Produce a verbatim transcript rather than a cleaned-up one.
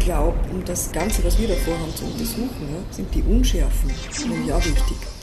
glaube, um das Ganze, was wir da vorhaben, zu untersuchen, ja, sind die Unschärfen nun ja wichtig.